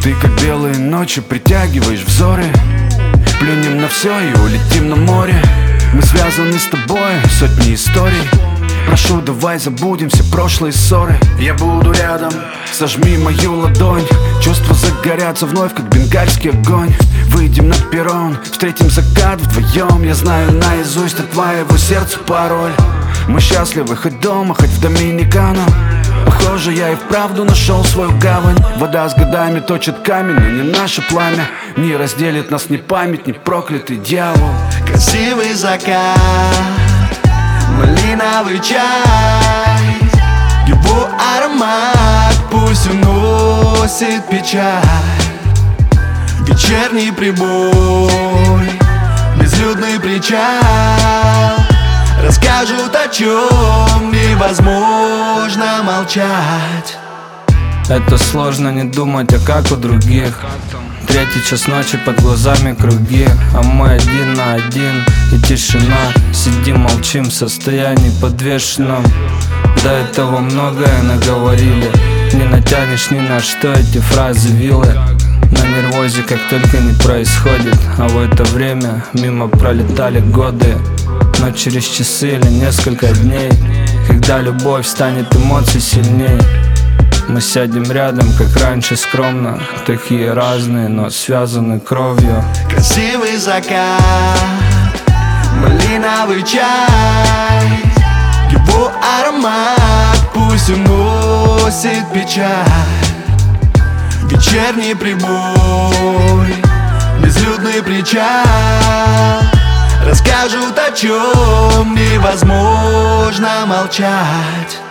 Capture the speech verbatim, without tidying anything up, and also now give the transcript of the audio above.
Ты, как белые ночи, притягиваешь взоры. Плюнем на все и улетим на море. Мы связаны с тобой сотни историй. Прошу, давай забудем все прошлые ссоры. Я буду рядом, сожми мою ладонь. Чувства загорятся вновь, как бенгальский огонь. Выйдем на перрон, встретим закат вдвоем. Я знаю наизусть от твоего сердца пароль. Мы счастливы хоть дома, хоть в Доминикану. Похоже, я и вправду нашел свою гавань. Вода с годами точит камень, но не наше пламя. Не разделит нас ни память, ни проклятый дьявол. Красивый закат, малиновый чай, его аромат пусть уносит печаль. Вечерний прибой, безлюдный причал расскажут, о чем невозможно молчать. Это сложно не думать, а как у других. Третий час ночи, под глазами круги, а мы один на один и тишина. Сидим, молчим в состоянии подвешенном. До этого многое наговорили. Не натянешь ни на что эти фразы вилы. На нервозе как только не происходит. А в это время мимо пролетали годы. Но через часы или несколько дней, когда любовь станет эмоций сильней, мы сядем рядом, как раньше, скромно. Такие разные, но связаны кровью. Красивый закат, малиновый чай, его аромат пусть уносит печаль. Вечерний прибой, безлюдный причал расскажут, о чем невозможно молчать.